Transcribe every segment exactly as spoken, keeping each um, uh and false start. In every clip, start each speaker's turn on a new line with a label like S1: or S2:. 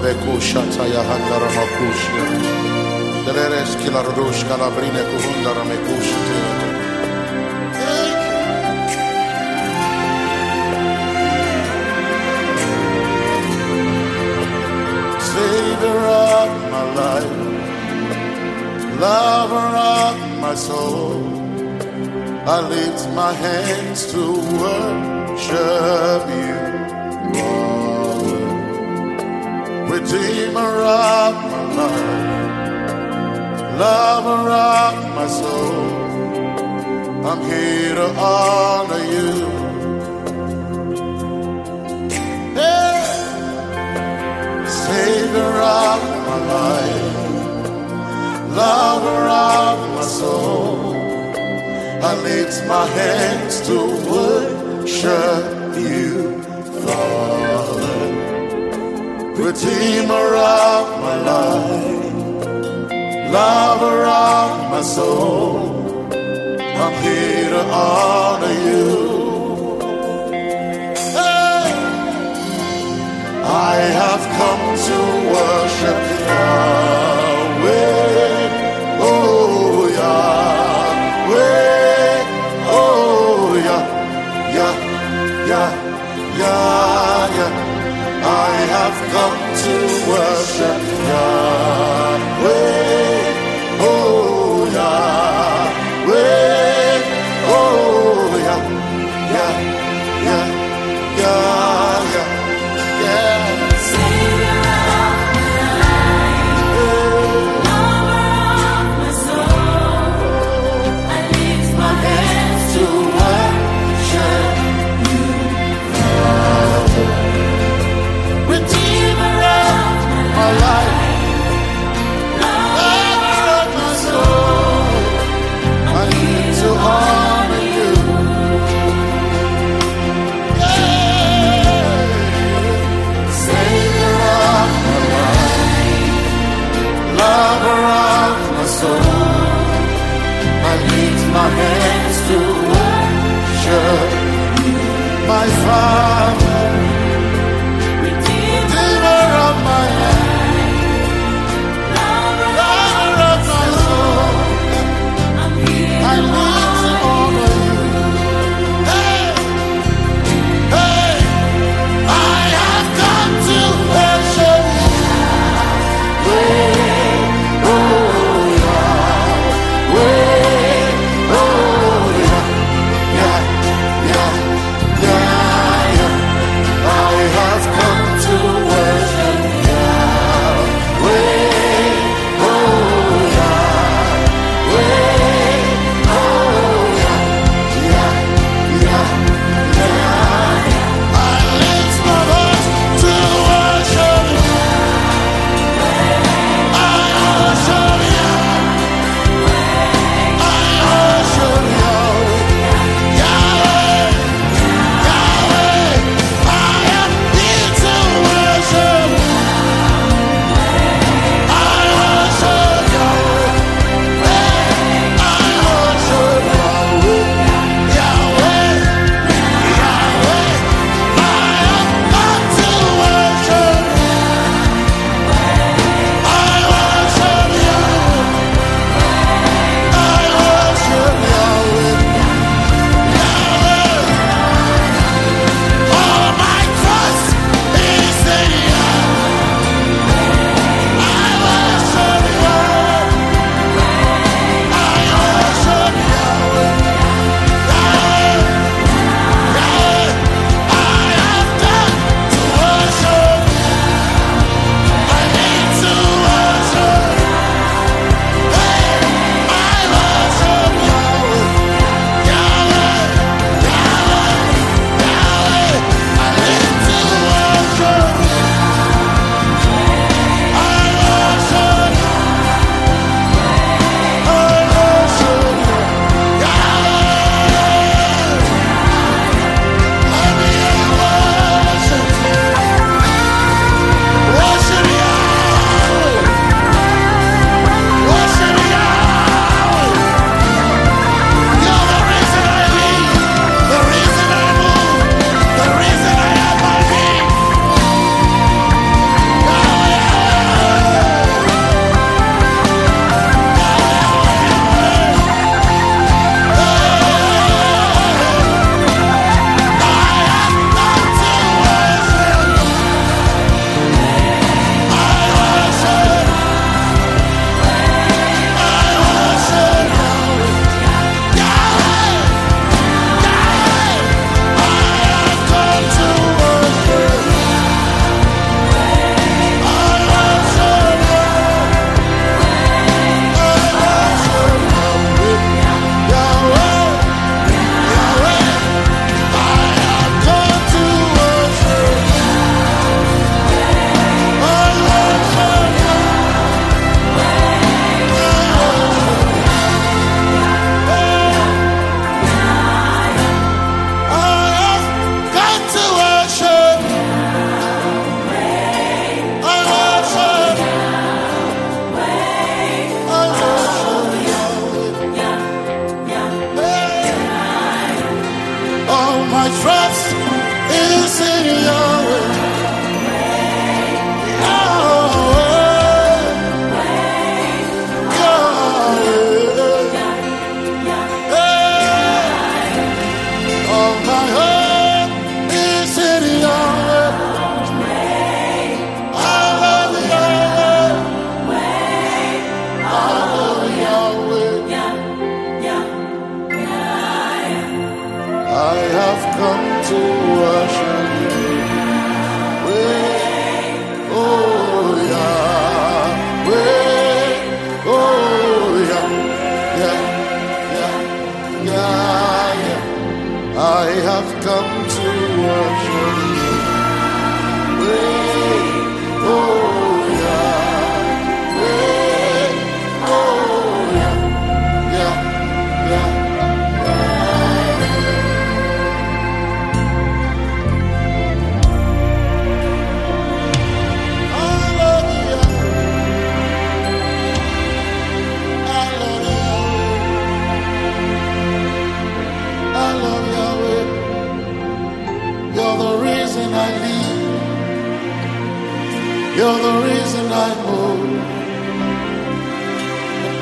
S1: beko shataya handara makushia. Deleres kilardosh kalabrine kuhundara mekushite. Savior of my life, lover of my soul, I lift my hands to worship you, Lord. Redeemer of my life, lover of my soul, I'm here to honor you. Savior of my life, lover of my soul, I lift my hands to worship you, Father. Redeemer of my life, lover of my soul, I'm here to honor you. I have come to worship Yahweh, oh Yahweh, oh Yah, Yah, Yah, Yah, Yah. I have come to worship Yahweh, oh Yahweh, oh Yah, Yah, Yah, Yah, Yah. My life,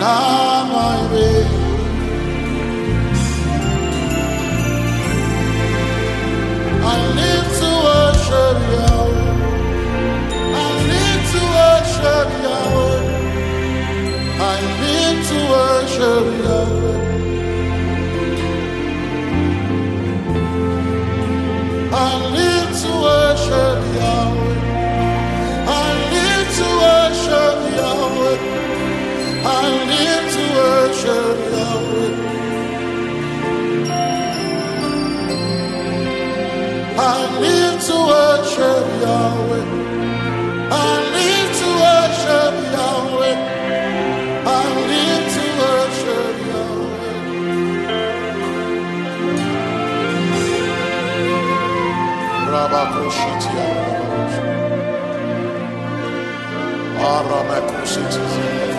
S1: I live to worship Yahweh. I live to worship Yahweh. I live to worship Yahweh. I live to worship Yahweh. I live to worship Yahweh. I live to worship Yahweh. I live to worship Yahweh. I live to worship Yahweh. I live to worship Yahweh. Rabakoshiti Aramakoshiti